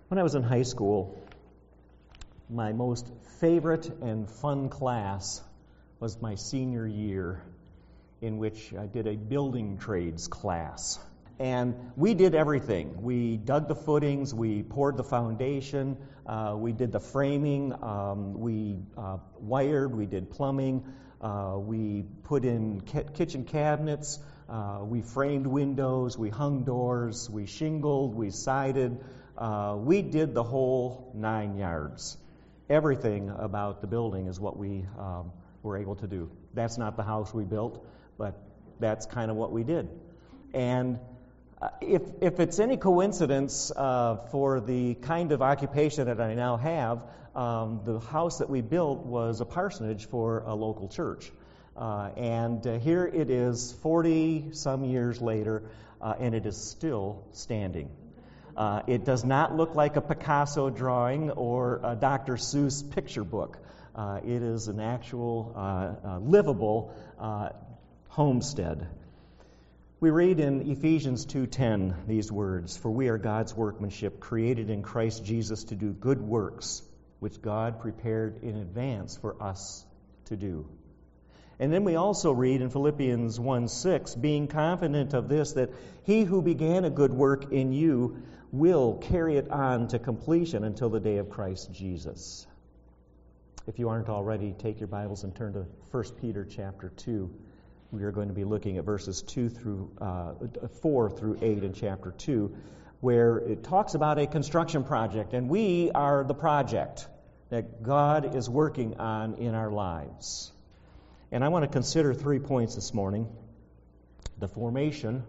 When I was in high school, my most favorite and fun class was my senior year, in which I did a building trades class. And we did everything. We dug the footings, we poured the foundation, we did the framing, we wired, we did plumbing, we put in kitchen cabinets, we framed windows, we hung doors, we shingled, we sided. We did the whole 9 yards. Everything about the building is what we were able to do. That's not the house we built, but that's kind of what we did. And if it's any coincidence for the kind of occupation that I now have, the house that we built was a parsonage for a local church. And here it is 40-some years later, and it is still standing. It does not look like a Picasso drawing or a Dr. Seuss picture book. It is an actual livable homestead. We read in Ephesians 2:10 these words, "For we are God's workmanship, created in Christ Jesus to do good works, which God prepared in advance for us to do." And then we also read in Philippians 1:6, "Being confident of this, that he who began a good work in you will carry it on to completion until the day of Christ Jesus." If you aren't already, take your Bibles and turn to 1 Peter chapter 2. We are going to be looking at verses 4 through 8 in chapter 2, where it talks about a construction project, and we are the project that God is working on in our lives. And I want to consider 3 points this morning: the formation,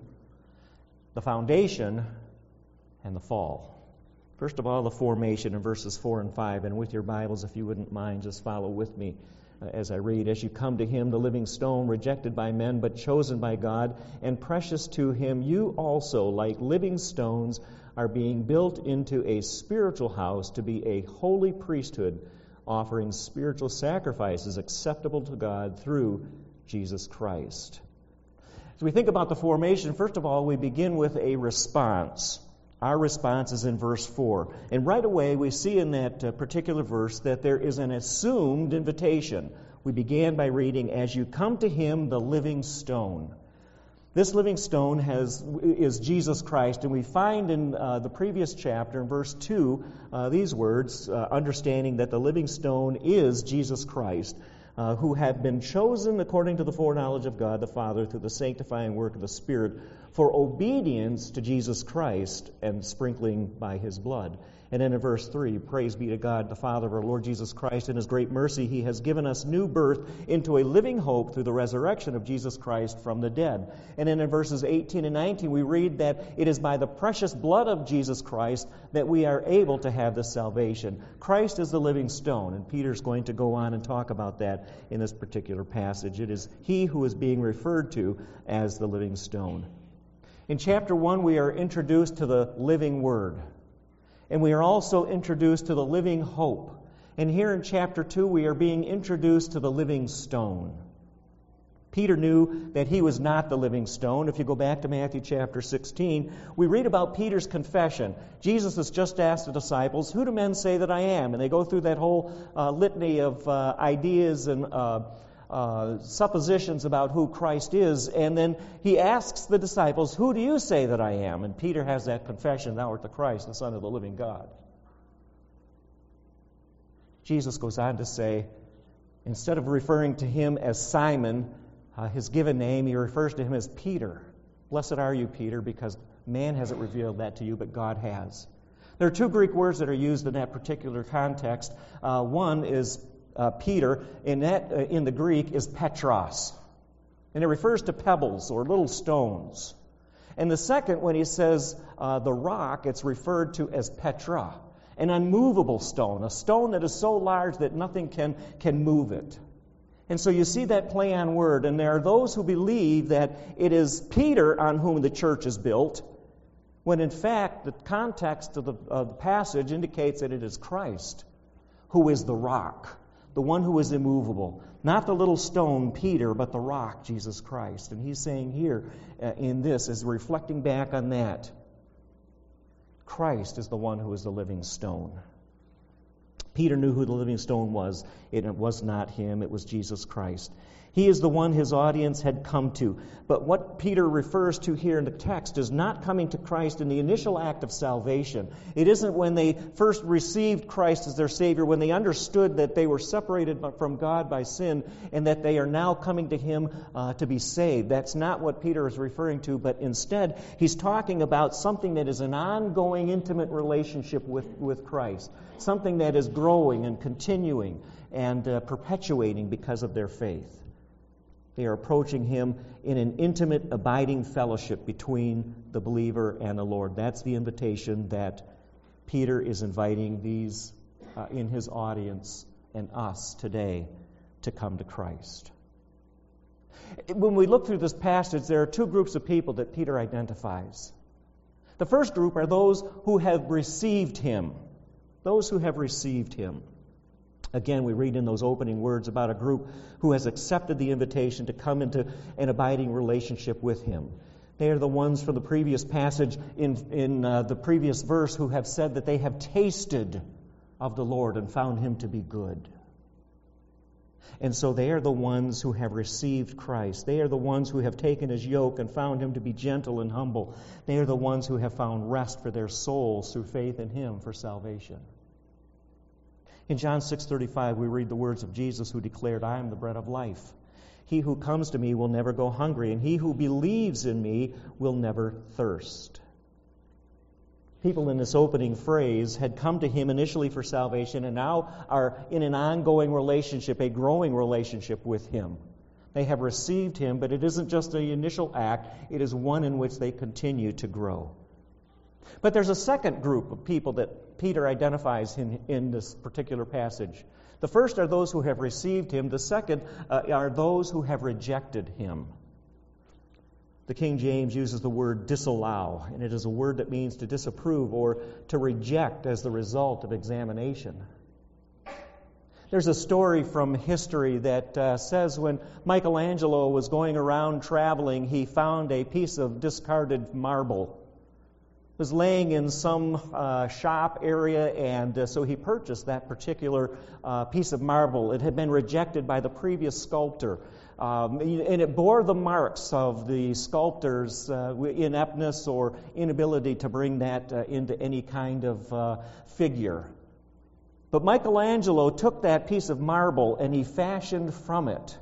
the foundation, and the fall. First of all, the formation in verses 4 and 5. And with your Bibles, if you wouldn't mind, just follow with me as I read. "As you come to him, the living stone, rejected by men, but chosen by God, and precious to him, you also, like living stones, are being built into a spiritual house to be a holy priesthood, offering spiritual sacrifices acceptable to God through Jesus Christ." As we think about the formation, first of all, we begin with a response. Our response is in verse 4. And right away, we see in that particular verse that there is an assumed invitation. We began by reading, "As you come to him, the living stone." This living stone is Jesus Christ, and we find in the previous chapter, in verse 2, these words, understanding that the living stone is Jesus Christ, who have been chosen according to the foreknowledge of God the Father through the sanctifying work of the Spirit for obedience to Jesus Christ and sprinkling by his blood. And then in verse 3, "Praise be to God, the Father of our Lord Jesus Christ. In his great mercy, he has given us new birth into a living hope through the resurrection of Jesus Christ from the dead." And then in verses 18 and 19, we read that it is by the precious blood of Jesus Christ that we are able to have this salvation. Christ is the living stone, and Peter's going to go on and talk about that in this particular passage. It is he who is being referred to as the living stone. In chapter 1, we are introduced to the living Word. And we are also introduced to the living hope. And here in chapter 2, we are being introduced to the living stone. Peter knew that he was not the living stone. If you go back to Matthew chapter 16, we read about Peter's confession. Jesus has just asked the disciples, "Who do men say that I am?" And they go through that whole litany of ideas and suppositions about who Christ is. And then he asks the disciples, "Who do you say that I am?" And Peter has that confession, "Thou art the Christ, the Son of the living God." Jesus goes on to say, instead of referring to him as Simon, his given name, he refers to him as Peter. "Blessed are you, Peter, because man hasn't revealed that to you, but God has." There are 2 Greek words that are used in that particular context. One is Peter, and that in the Greek is Petros. And it refers to pebbles or little stones. And the second, when he says the rock, it's referred to as Petra, an unmovable stone, a stone that is so large that nothing can move it. And so you see that play on word, and there are those who believe that it is Peter on whom the church is built, when in fact the context of the passage indicates that it is Christ who is the rock, the one who is immovable. Not the little stone, Peter, but the rock, Jesus Christ. And he's saying here in this, is reflecting back on that. Christ is the one who is the living stone. Peter knew who the living stone was. It was not him, it was Jesus Christ. He is the one his audience had come to. But what Peter refers to here in the text is not coming to Christ in the initial act of salvation. It isn't when they first received Christ as their Savior, when they understood that they were separated from God by sin and that they are now coming to Him to be saved. That's not what Peter is referring to, but instead he's talking about something that is an ongoing, intimate relationship with Christ, something that is growing and continuing and perpetuating because of their faith. They are approaching Him in an intimate, abiding fellowship between the believer and the Lord. That's the invitation that Peter is inviting these in his audience and us today to come to Christ. When we look through this passage, there are two groups of people that Peter identifies. The first group are those who have received Him. Those who have received Him. Again, we read in those opening words about a group who has accepted the invitation to come into an abiding relationship with Him. They are the ones from the previous passage in the previous verse who have said that they have tasted of the Lord and found Him to be good. And so they are the ones who have received Christ. They are the ones who have taken His yoke and found Him to be gentle and humble. They are the ones who have found rest for their souls through faith in Him for salvation. In John 6:35, we read the words of Jesus who declared, "I am the bread of life. He who comes to me will never go hungry, and he who believes in me will never thirst." People in this opening phrase had come to Him initially for salvation and now are in an ongoing relationship, a growing relationship with Him. They have received Him, but it isn't just an initial act, it is one in which they continue to grow. But there's a second group of people that Peter identifies in this particular passage. The first are those who have received Him. The second are those who have rejected Him. The King James uses the word disallow, and it is a word that means to disapprove or to reject as the result of examination. There's a story from history that says when Michelangelo was going around traveling, he found a piece of discarded marble. It was laying in some shop area, and so he purchased that particular piece of marble. It had been rejected by the previous sculptor, and it bore the marks of the sculptor's ineptness or inability to bring that into any kind of figure. But Michelangelo took that piece of marble and he fashioned from it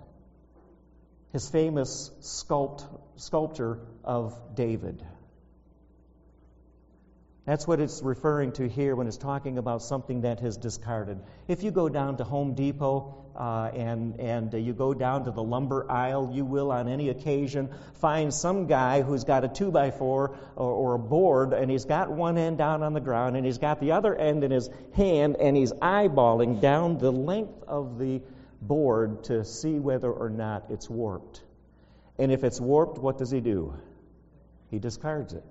his famous sculpture of David. That's what it's referring to here when it's talking about something that is discarded. If you go down to Home Depot and you go down to the lumber aisle, you will on any occasion find some guy who's got a 2x4 or a board, and he's got one end down on the ground and he's got the other end in his hand, and he's eyeballing down the length of the board to see whether or not it's warped. And if it's warped, what does he do? He discards it.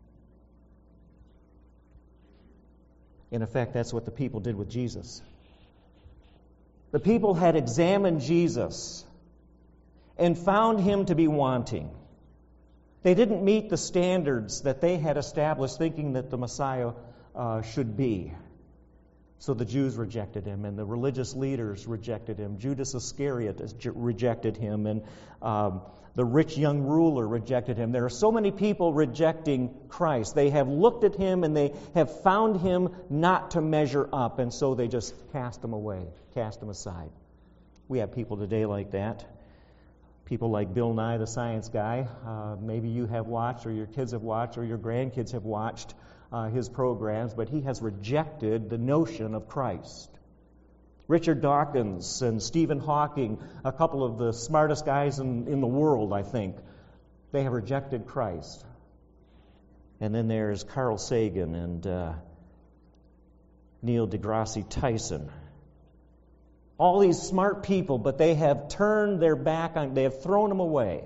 In effect, that's what the people did with Jesus. The people had examined Jesus and found Him to be wanting. They didn't meet the standards that they had established, thinking that the Messiah should be. So the Jews rejected Him, and the religious leaders rejected Him. Judas Iscariot rejected Him, and the rich young ruler rejected Him. There are so many people rejecting Christ. They have looked at Him and they have found Him not to measure up, and so they just cast Him away, cast Him aside. We have people today like that. People like Bill Nye, the science guy. Maybe you have watched, or your kids have watched, or your grandkids have watched his programs, but he has rejected the notion of Christ. Richard Dawkins and Stephen Hawking, a couple of the smartest guys in the world, I think, they have rejected Christ. And then there's Carl Sagan and Neil deGrasse Tyson. All these smart people, but they have turned their back on, they have thrown Him away.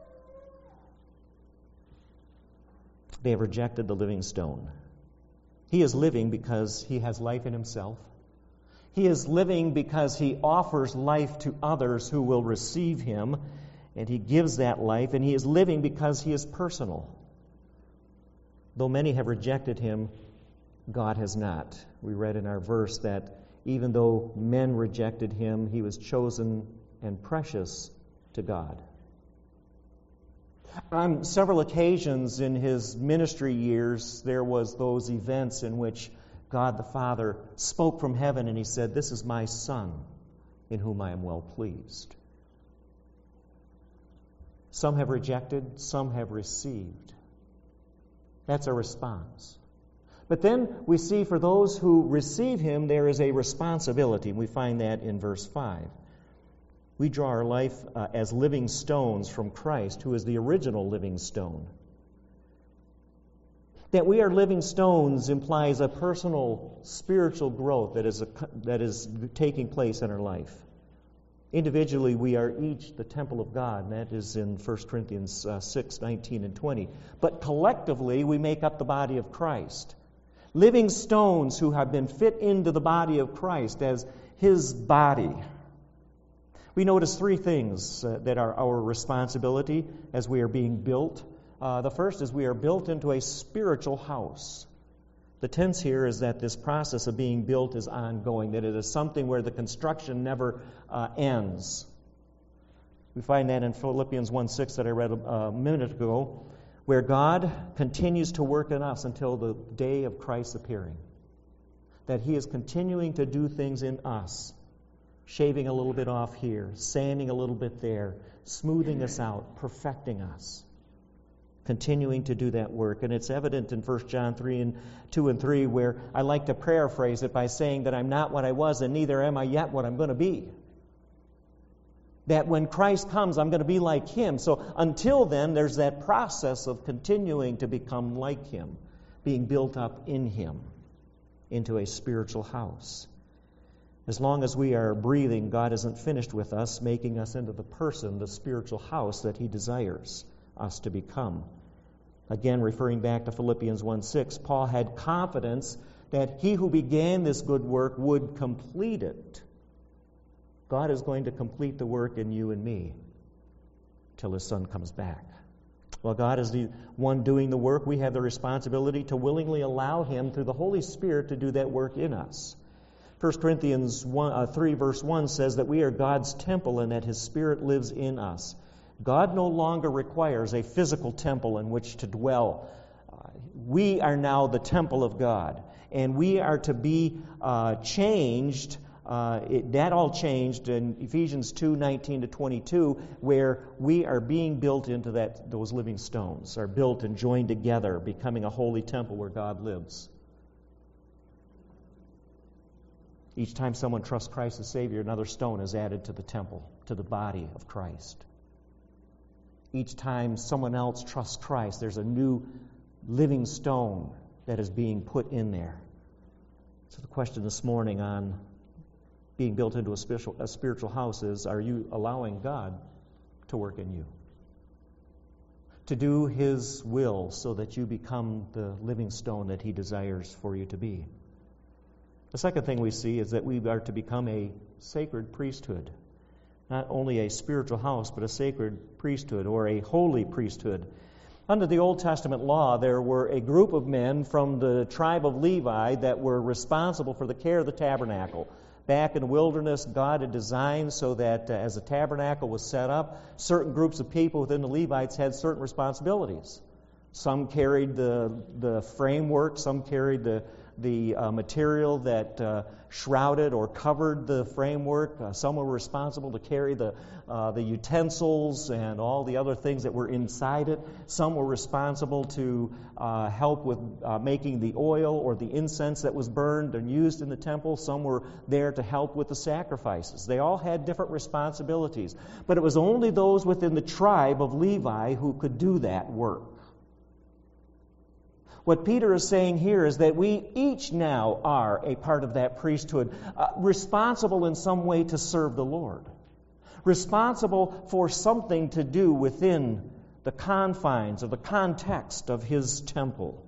They have rejected the living stone. He is living because He has life in Himself. He is living because He offers life to others who will receive Him, and He gives that life, and He is living because He is personal. Though many have rejected Him, God has not. We read in our verse that even though men rejected him, he was chosen and precious to God. On several occasions in his ministry years, there was those events in which God the Father spoke from heaven and he said, "This is my Son, in whom I am well pleased." Some have rejected, some have received. That's a response. But then we see for those who receive him, there is a responsibility. We find that in verse 5. We draw our life as living stones from Christ, who is the original living stone. That we are living stones implies a personal spiritual growth that is taking place in our life. Individually, we are each the temple of God, and that is in 1 Corinthians 6, 19 and 20. But collectively, we make up the body of Christ. Living stones who have been fit into the body of Christ as his body. We notice three things that are our responsibility as we are being built. The first is we are built into a spiritual house. The tense here is that this process of being built is ongoing, that it is something where the construction never ends. We find that in Philippians 1:6 that I read a minute ago, where God continues to work in us until the day of Christ's appearing. That he is continuing to do things in us, shaving a little bit off here, sanding a little bit there, smoothing us out, perfecting us. Continuing to do that work. And it's evident in 1 John 2 and 3, where I like to paraphrase it by saying that I'm not what I was and neither am I yet what I'm going to be. That when Christ comes, I'm going to be like him. So until then, there's that process of continuing to become like him, being built up in him into a spiritual house. As long as we are breathing, God isn't finished with us, making us into the person, the spiritual house that he desires us to become. Again, referring back to Philippians 1:6, Paul had confidence that he who began this good work would complete it. God is going to complete the work in you and me till his Son comes back. While God is the one doing the work, we have the responsibility to willingly allow him through the Holy Spirit to do that work in us. 1 Corinthians 3 verse 1 says that we are God's temple and that his Spirit lives in us. God no longer requires a physical temple in which to dwell. We are now the temple of God, and we are to be changed. That all changed in Ephesians 2:19 to 22, where we are being built into those living stones, are built and joined together, becoming a holy temple where God lives. Each time someone trusts Christ as Savior, another stone is added to the temple, to the body of Christ. Each time someone else trusts Christ, there's a new living stone that is being put in there. So the question this morning on being built into a spiritual house is, are you allowing God to work in you? To do his will so that you become the living stone that he desires for you to be. The second thing we see is that we are to become a sacred priesthood. Not only a spiritual house, but a sacred priesthood or a holy priesthood. Under the Old Testament law, there were a group of men from the tribe of Levi that were responsible for the care of the tabernacle. Back in the wilderness, God had designed so that as the tabernacle was set up, certain groups of people within the Levites had certain responsibilities. Some carried the framework, some carried the material that shrouded or covered the framework. Some were responsible to carry the utensils and all the other things that were inside it. Some were responsible to help with making the oil or the incense that was burned and used in the temple. Some were there to help with the sacrifices. They all had different responsibilities. But it was only those within the tribe of Levi who could do that work. What Peter is saying here is that we each now are a part of that priesthood, responsible in some way to serve the Lord, responsible for something to do within the confines or the context of his temple.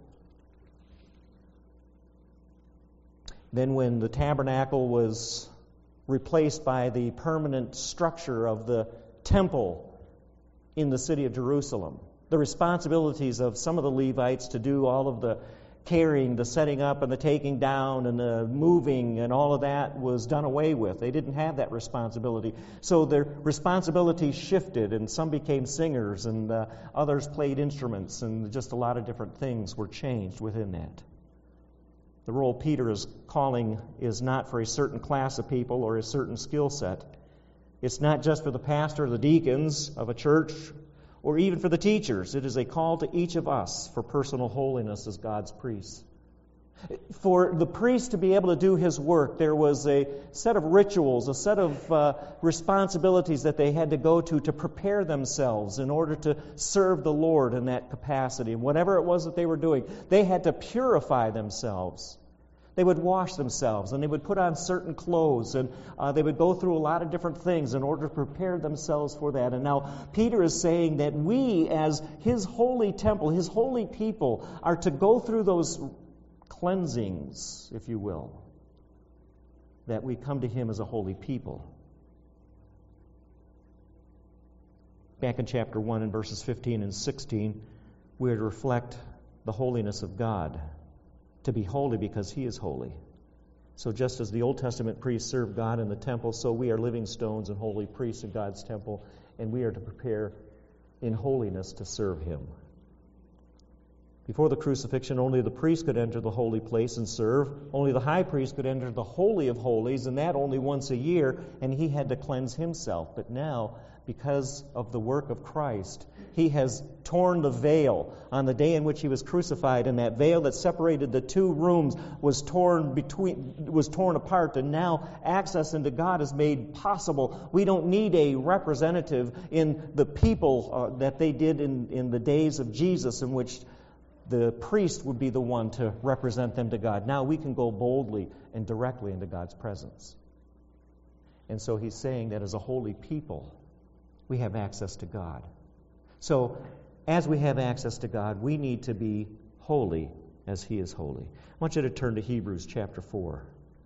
Then when the tabernacle was replaced by the permanent structure of the temple in the city of Jerusalem, the responsibilities of some of the Levites to do all of the carrying, the setting up and the taking down and the moving and all of that was done away with. They didn't have that responsibility. So their responsibility shifted, and some became singers, and others played instruments, and just a lot of different things were changed within that. The role Peter is calling is not for a certain class of people or a certain skill set. It's not just for the pastor or the deacons of a church or even for the teachers. It is a call to each of us for personal holiness as God's priests. For the priest to be able to do his work, there was a set of rituals, a set of responsibilities that they had to go to prepare themselves in order to serve the Lord in that capacity. And whatever it was that they were doing, they had to purify themselves. They would wash themselves, and they would put on certain clothes, and they would go through a lot of different things in order to prepare themselves for that. And now Peter is saying that we, as his holy temple, his holy people, are to go through those cleansings, if you will, that we come to him as a holy people. Back in chapter 1 in verses 15 and 16, we are to reflect the holiness of God, to be holy because he is holy. So just as the Old Testament priests served God in the temple, so we are living stones and holy priests in God's temple, and we are to prepare in holiness to serve him. Before the crucifixion, only the priest could enter the holy place and serve. Only the high priest could enter the Holy of Holies, and that only once a year, and he had to cleanse himself. But now, because of the work of Christ, he has torn the veil on the day in which he was crucified, and that veil that separated the two rooms was torn apart, and now access into God is made possible. We don't need a representative in the people that they did in the days of Jesus, in which the priest would be the one to represent them to God. Now we can go boldly and directly into God's presence. And so he's saying that as a holy people, we have access to God. So, as we have access to God, we need to be holy as he is holy. I want you to turn to Hebrews chapter 4.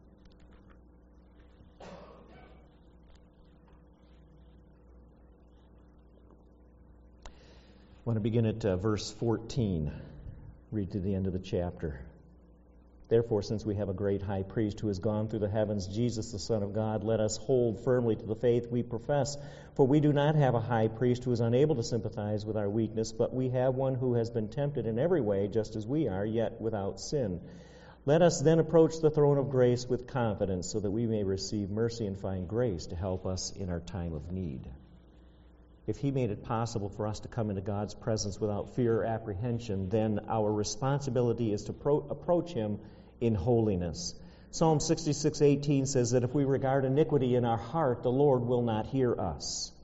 I want to begin at verse 14. Read to the end of the chapter. Therefore, since we have a great high priest who has gone through the heavens, Jesus, the Son of God, let us hold firmly to the faith we profess. For we do not have a high priest who is unable to sympathize with our weakness, but we have one who has been tempted in every way, just as we are, yet without sin. Let us then approach the throne of grace with confidence, so that we may receive mercy and find grace to help us in our time of need. If he made it possible for us to come into God's presence without fear or apprehension, then our responsibility is to approach him in holiness. Psalm 66:18 says that if we regard iniquity in our heart, the Lord will not hear us.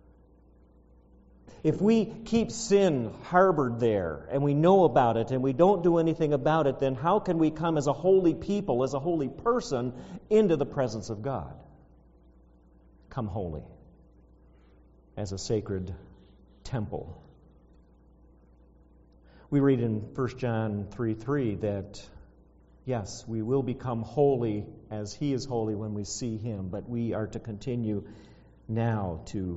If we keep sin harbored there, and we know about it, and we don't do anything about it, then how can we come as a holy people, as a holy person, into the presence of God? Come holy, as a sacred temple. We read in 1 John 3:3 that, yes, we will become holy as he is holy when we see him, but we are to continue now to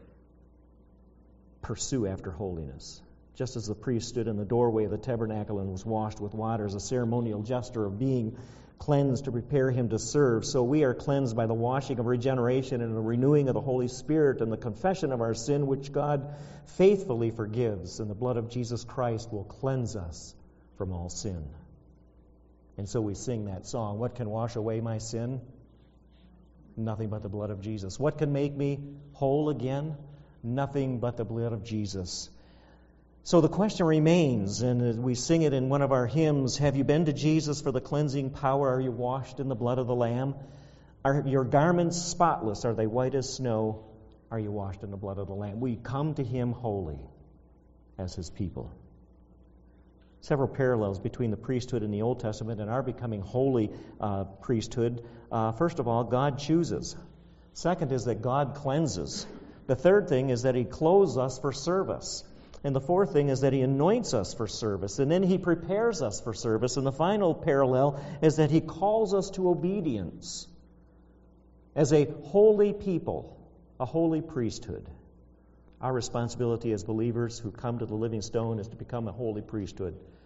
pursue after holiness. Just as the priest stood in the doorway of the tabernacle and was washed with water as a ceremonial gesture of being cleansed to prepare him to serve, so we are cleansed by the washing of regeneration and the renewing of the Holy Spirit and the confession of our sin, which God faithfully forgives, and the blood of Jesus Christ will cleanse us from all sin. And so we sing that song, what can wash away my sin? Nothing but the blood of Jesus. What can make me whole again? Nothing but the blood of Jesus. So the question remains, and we sing it in one of our hymns, have you been to Jesus for the cleansing power? Are you washed in the blood of the Lamb? Are your garments spotless? Are they white as snow? Are you washed in the blood of the Lamb? We come to him holy as his people. Several parallels between the priesthood in the Old Testament and our becoming holy priesthood. First of all, God chooses. Second is that God cleanses. The third thing is that he clothes us for service. And the fourth thing is that he anoints us for service. And then he prepares us for service. And the final parallel is that he calls us to obedience. As a holy people, a holy priesthood, our responsibility as believers who come to the living stone is to become a holy priesthood.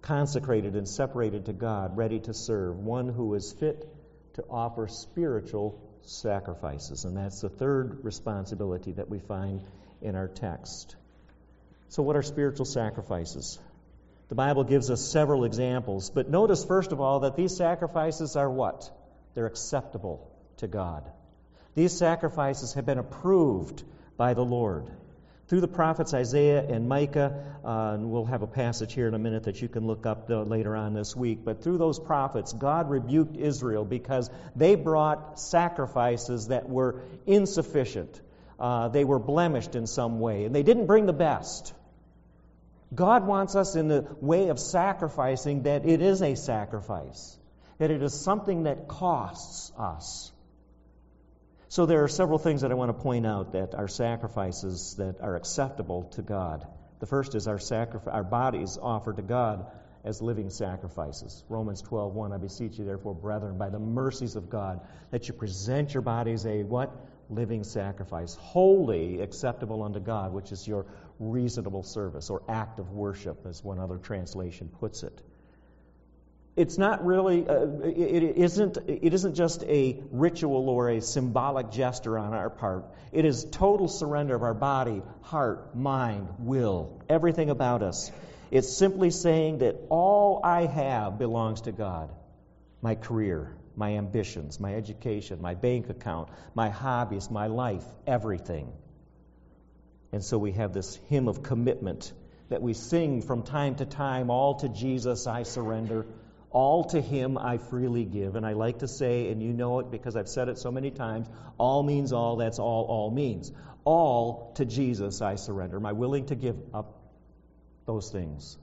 consecrated and separated to God, ready to serve, one who is fit to offer spiritual sacrifices. And that's the third responsibility that we find in our text. So what are spiritual sacrifices? The Bible gives us several examples, but notice first of all that these sacrifices are what? They're acceptable to God. These sacrifices have been approved by the Lord. Through the prophets Isaiah and Micah, and we'll have a passage here in a minute that you can look up later on this week, but through those prophets, God rebuked Israel because they brought sacrifices that were insufficient. They were blemished in some way, and they didn't bring the best. God wants us in the way of sacrificing that it is a sacrifice, that it is something that costs us. So there are several things that I want to point out that are sacrifices that are acceptable to God. The first is our bodies offered to God as living sacrifices. Romans 12:1, I beseech you therefore, brethren, by the mercies of God, that you present your bodies a what? Living sacrifice, holy, acceptable unto God, which is your reasonable service, or act of worship, as one other translation puts it. It's not really, it isn't just a ritual or a symbolic gesture on our part. It is total surrender of our body, heart, mind, will, everything about us. It's simply saying that all I have belongs to God. My career, my ambitions, my education, my bank account, my hobbies, my life, everything. And so we have this hymn of commitment that we sing from time to time, all to Jesus I surrender, all to Him I freely give. And I like to say, and you know it because I've said it so many times, all means all, that's all means. All to Jesus I surrender. Am I willing to give up those things?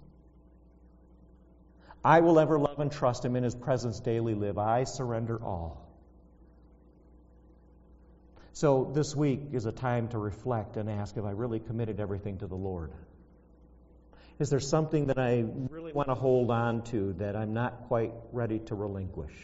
I will ever love and trust Him, in His presence daily live. I surrender all. So this week is a time to reflect and ask, have I really committed everything to the Lord? Is there something that I really want to hold on to that I'm not quite ready to relinquish?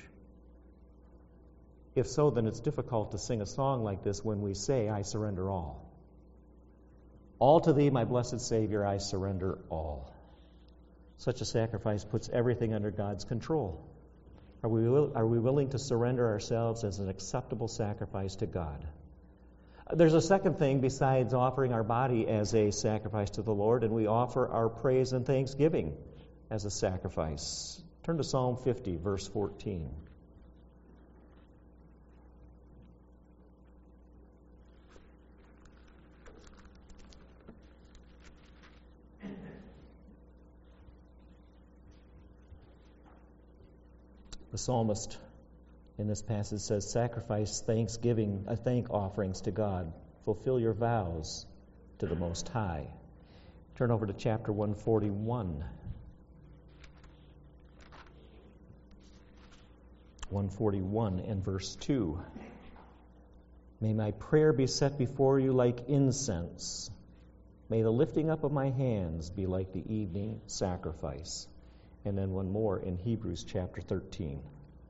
If so, then it's difficult to sing a song like this when we say, I surrender all. All to Thee, my blessed Savior, I surrender all. Such a sacrifice puts everything under God's control. Are we willing to surrender ourselves as an acceptable sacrifice to God? There's a second thing besides offering our body as a sacrifice to the Lord, and we offer our praise and thanksgiving as a sacrifice. Turn to Psalm 50, verse 14. The psalmist in this passage says, sacrifice thank offerings to God. Fulfill your vows to the Most High. Turn over to chapter 141. 141 and verse 2. May my prayer be set before you like incense. May the lifting up of my hands be like the evening sacrifice. And then one more in Hebrews chapter 13.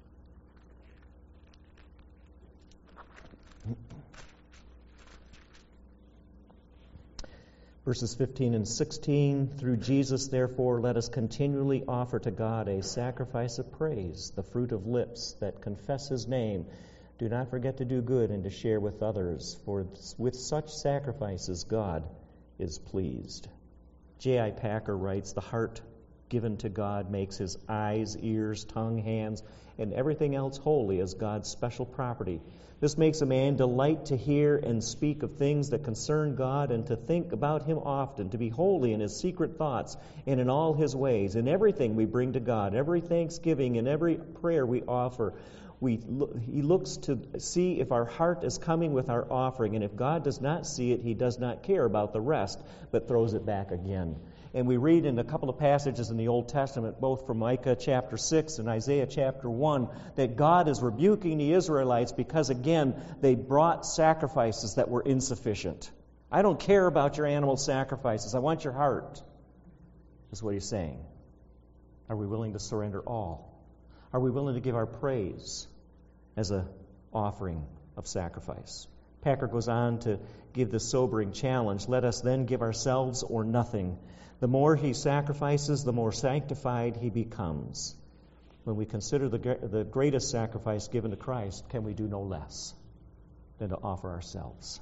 Verses 15 and 16, through Jesus, therefore, let us continually offer to God a sacrifice of praise, the fruit of lips that confess His name. Do not forget to do good and to share with others, for with such sacrifices God is pleased. J.I. Packer writes, the heart given to God makes His eyes, ears, tongue, hands, and everything else holy as God's special property. This makes a man delight to hear and speak of things that concern God and to think about Him often, to be holy in His secret thoughts and in all His ways. In everything we bring to God, every thanksgiving and every prayer we offer, He looks to see if our heart is coming with our offering, and if God does not see it, He does not care about the rest, but throws it back again. And we read in a couple of passages in the Old Testament, both from Micah chapter 6 and Isaiah chapter 1, that God is rebuking the Israelites because, again, they brought sacrifices that were insufficient. I don't care about your animal sacrifices. I want your heart, is what He's saying. Are we willing to surrender all? Are we willing to give our praise as an offering of sacrifice? Packer goes on to give this sobering challenge. Let us then give ourselves or nothing. The more he sacrifices, the more sanctified he becomes. When we consider the greatest sacrifice given to Christ, can we do no less than to offer ourselves?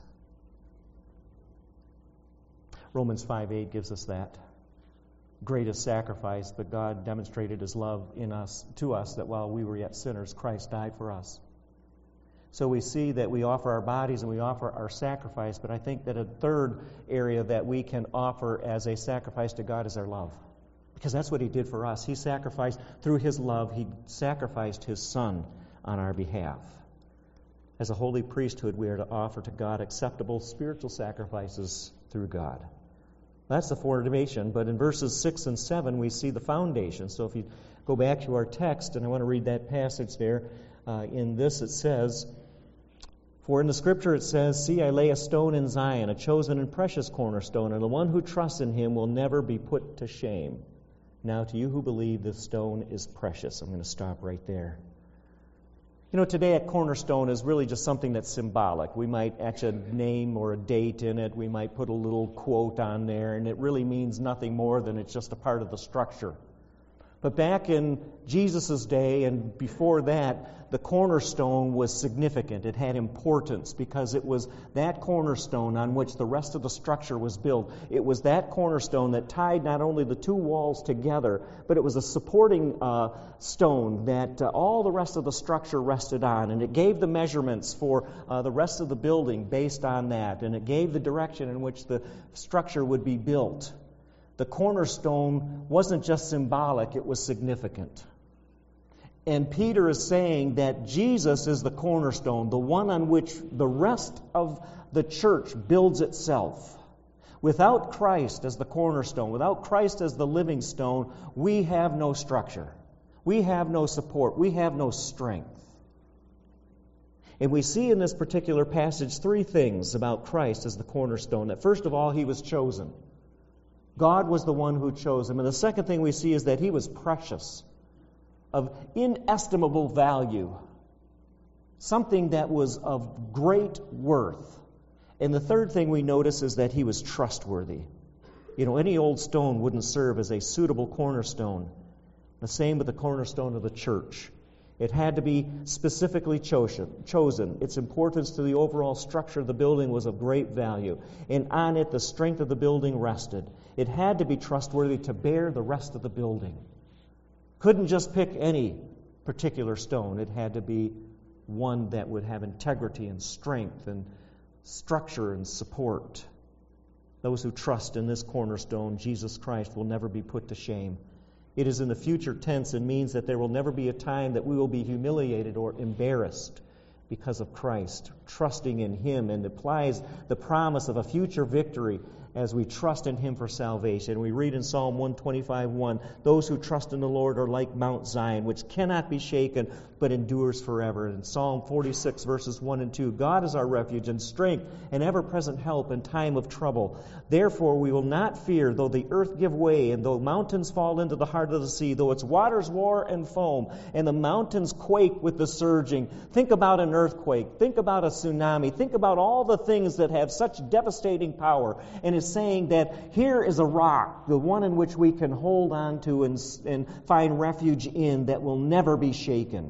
Romans 5:8 gives us that greatest sacrifice, that God demonstrated his love to us, that while we were yet sinners, Christ died for us. So we see that we offer our bodies and we offer our sacrifice, but I think that a third area that we can offer as a sacrifice to God is our love. Because that's what he did for us. He sacrificed, through his love, he sacrificed his Son on our behalf. As a holy priesthood, we are to offer to God acceptable spiritual sacrifices through God. That's the foundation, but in verses 6 and 7, we see the foundation. So if you go back to our text, and I want to read that passage there, in this it says, for in the Scripture it says, see, I lay a stone in Zion, a chosen and precious cornerstone, and the one who trusts in him will never be put to shame. Now to you who believe, this stone is precious. I'm going to stop right there. You know, today at Cornerstone is really just something that's symbolic. We might etch a name or a date in it. We might put a little quote on there, and it really means nothing more than it's just a part of the structure. But back in Jesus' day and before that, the cornerstone was significant. It had importance because it was that cornerstone on which the rest of the structure was built. It was that cornerstone that tied not only the two walls together, but it was a supporting stone that all the rest of the structure rested on. And it gave the measurements for the rest of the building based on that. And it gave the direction in which the structure would be built. The cornerstone wasn't just symbolic, it was significant. And Peter is saying that Jesus is the cornerstone, the one on which the rest of the church builds itself. Without Christ as the cornerstone, without Christ as the living stone, we have no structure. We have no support. We have no strength. And we see in this particular passage three things about Christ as the cornerstone. That first of all, he was chosen. God was the one who chose him. And the second thing we see is that he was precious, of inestimable value, something that was of great worth. And the third thing we notice is that he was trustworthy. You know, any old stone wouldn't serve as a suitable cornerstone. The same with the cornerstone of the church. It had to be specifically chosen. Its importance to the overall structure of the building was of great value. And on it, the strength of the building rested. It had to be trustworthy to bear the rest of the building. Couldn't just pick any particular stone. It had to be one that would have integrity and strength and structure and support. Those who trust in this cornerstone, Jesus Christ, will never be put to shame. It is in the future tense and means that there will never be a time that we will be humiliated or embarrassed because of Christ, trusting in him, and applies the promise of a future victory as we trust in him for salvation. We read in Psalm 125:1, those who trust in the Lord are like Mount Zion, which cannot be shaken, but endures forever. And Psalm 46, verses 1 and 2, God is our refuge and strength and ever-present help in time of trouble. Therefore we will not fear, though the earth give way, and though mountains fall into the heart of the sea, though its waters roar and foam, and the mountains quake with the surging. Think about an earthquake. Think about a tsunami. Think about all the things that have such devastating power. And it's saying that here is a rock, the one in which we can hold on to and find refuge in, that will never be shaken.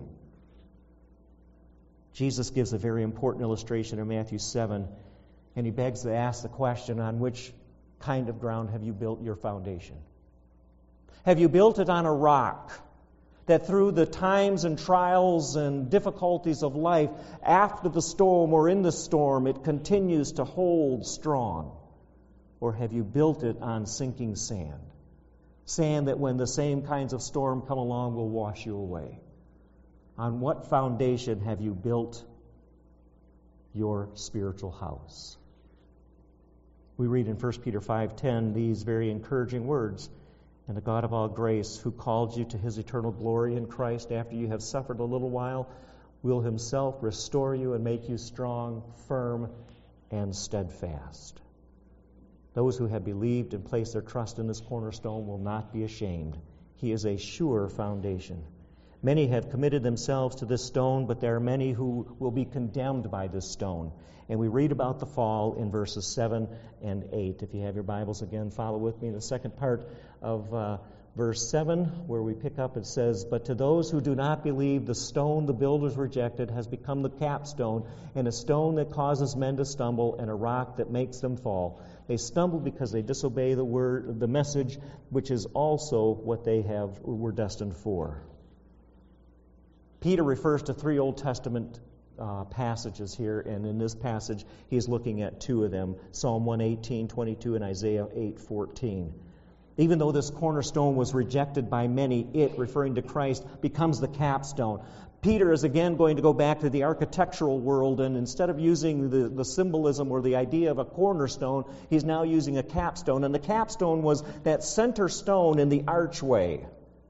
Jesus gives a very important illustration in Matthew 7, and he begs to ask the question, on which kind of ground have you built your foundation? Have you built it on a rock that through the times and trials and difficulties of life, after the storm or in the storm, it continues to hold strong? Or have you built it on sinking sand? Sand that when the same kinds of storm come along will wash you away. On what foundation have you built your spiritual house? We read in 1 Peter 5:10 these very encouraging words, and the God of all grace, who called you to his eternal glory in Christ after you have suffered a little while, will himself restore you and make you strong, firm, and steadfast. Those who have believed and placed their trust in this cornerstone will not be ashamed. He is a sure foundation. Many have committed themselves to this stone, but there are many who will be condemned by this stone. And we read about the fall in verses 7 and 8. If you have your Bibles again, follow with me in the second part of verse 7, where we pick up, it says, "But to those who do not believe, the stone the builders rejected has become the capstone, and a stone that causes men to stumble, and a rock that makes them fall. They stumble because they disobey the word, the message, which is also what they were destined for." Peter refers to 3 Old Testament passages here, and in this passage he's looking at 2 of them, Psalm 118:22 and Isaiah 8:14. Even though this cornerstone was rejected by many, it, referring to Christ, becomes the capstone. Peter is again going to go back to the architectural world, and instead of using the symbolism or the idea of a cornerstone, he's now using a capstone. And the capstone was that center stone in the archway.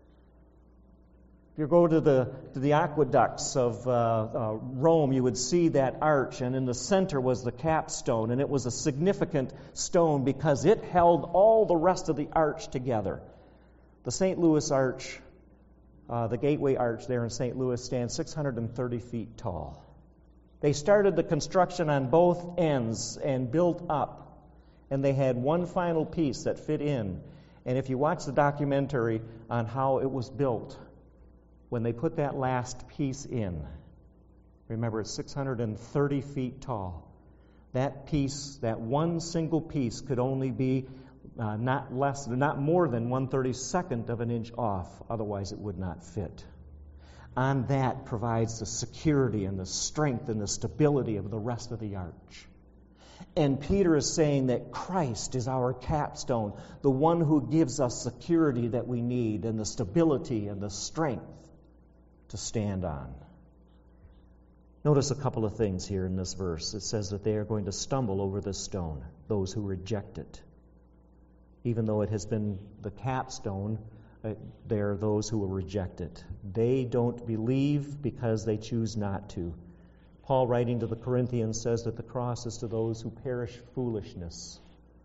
If you go to the aqueducts of Rome, you would see that arch, and in the center was the capstone, and it was a significant stone because it held all the rest of the arch together. The St. Louis Arch, the Gateway Arch there in St. Louis, stands 630 feet tall. They started the construction on both ends and built up, and they had one final piece that fit in. And if you watch the documentary on how it was built, when they put that last piece in, remember it's 630 feet tall. That piece, that one single piece, could only be not more than 1/32 of an inch off. Otherwise, it would not fit. On that provides the security and the strength and the stability of the rest of the arch. And Peter is saying that Christ is our capstone, the one who gives us security that we need and the stability and the strength to stand on. Notice a couple of things here in this verse. It says that they are going to stumble over this stone, those who reject it. Even though it has been the capstone, there are those who will reject it. They don't believe because they choose not to. Paul, writing to the Corinthians, says that the cross is to those who perish foolishness,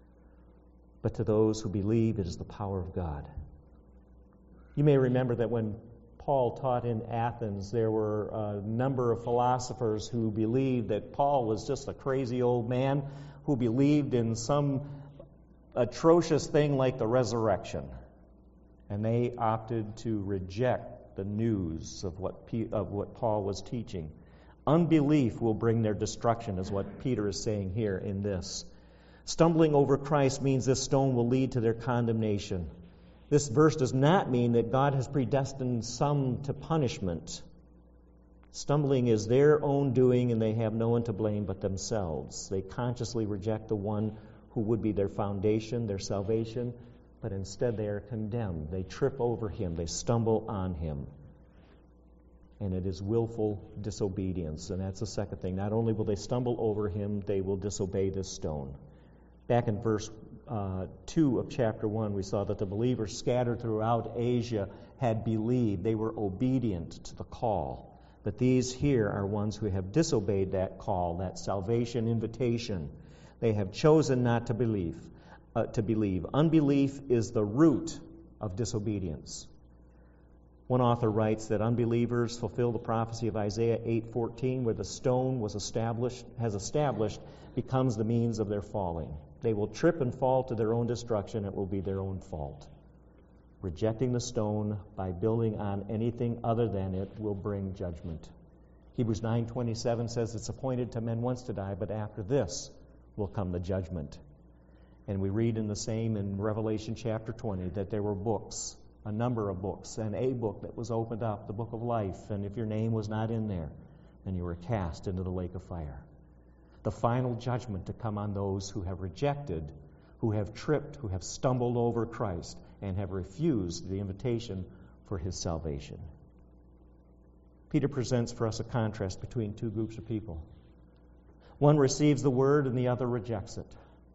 but to those who believe it is the power of God. You may remember that when Paul taught in Athens, there were a number of philosophers who believed that Paul was just a crazy old man who believed in some atrocious thing like the resurrection. And they opted to reject the news of what Paul was teaching. Unbelief will bring their destruction, is what Peter is saying here in this. Stumbling over Christ means this stone will lead to their condemnation. This verse does not mean that God has predestined some to punishment. Stumbling is their own doing, and they have no one to blame but themselves. They consciously reject the one who would be their foundation, their salvation, but instead they are condemned. They trip over him. They stumble on him. And it is willful disobedience. And that's the second thing. Not only will they stumble over him, they will disobey this stone. Back in verse 2 of chapter 1, we saw that the believers scattered throughout Asia had believed. They were obedient to the call. But these here are ones who have disobeyed that call, that salvation invitation. They have chosen not to believe. Unbelief is the root of disobedience. One author writes that unbelievers fulfill the prophecy of Isaiah 8:14, where the stone has established becomes the means of their falling. They will trip and fall to their own destruction. It will be their own fault. Rejecting the stone by building on anything other than it will bring judgment. Hebrews 9:27 says it's appointed to men once to die, but after this will come the judgment. And we read in the same in Revelation chapter 20 that there were books, a number of books, and a book that was opened up, the book of life, and if your name was not in there, then you were cast into the lake of fire. The final judgment to come on those who have rejected, who have tripped, who have stumbled over Christ, and have refused the invitation for his salvation. Peter presents for us a contrast between 2 groups of people. One receives the word and the other rejects it.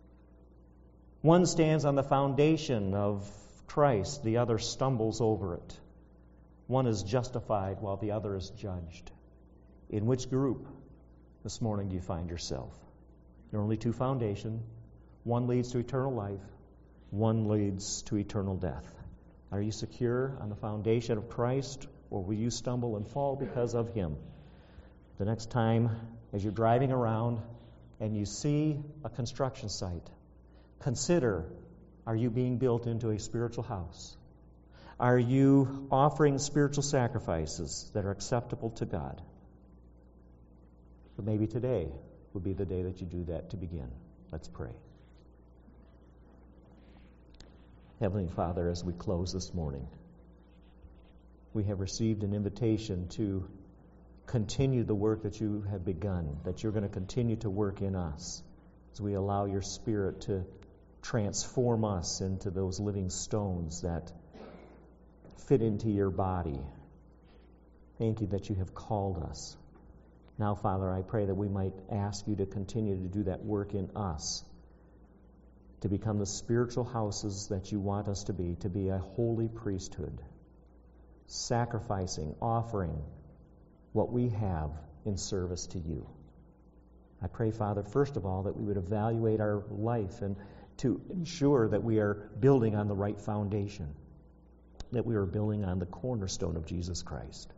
One stands on the foundation of Christ, the other stumbles over it. One is justified while the other is judged. In which group this morning do you find yourself? There are only 2 foundations. One leads to eternal life. One leads to eternal death. Are you secure on the foundation of Christ, or will you stumble and fall because of him? The next time, as you're driving around and you see a construction site, consider, are you being built into a spiritual house? Are you offering spiritual sacrifices that are acceptable to God? But maybe today would be the day that you do that to begin. Let's pray. Heavenly Father, as we close this morning, we have received an invitation to continue the work that you have begun, that you're going to continue to work in us as we allow your Spirit to transform us into those living stones that fit into your body. Thank you that you have called us. Now, Father, I pray that we might ask you to continue to do that work in us, to become the spiritual houses that you want us to be a holy priesthood, sacrificing, offering what we have in service to you. I pray, Father, first of all, that we would evaluate our life and to ensure that we are building on the right foundation, that we are building on the cornerstone of Jesus Christ.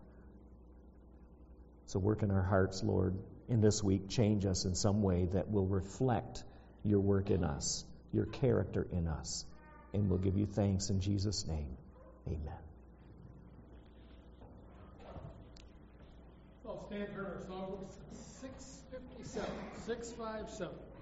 So work in our hearts, Lord, in this week. Change us in some way that will reflect your work in us, your character in us. And we'll give you thanks in Jesus' name. Amen. I'll stand for our songbook 657.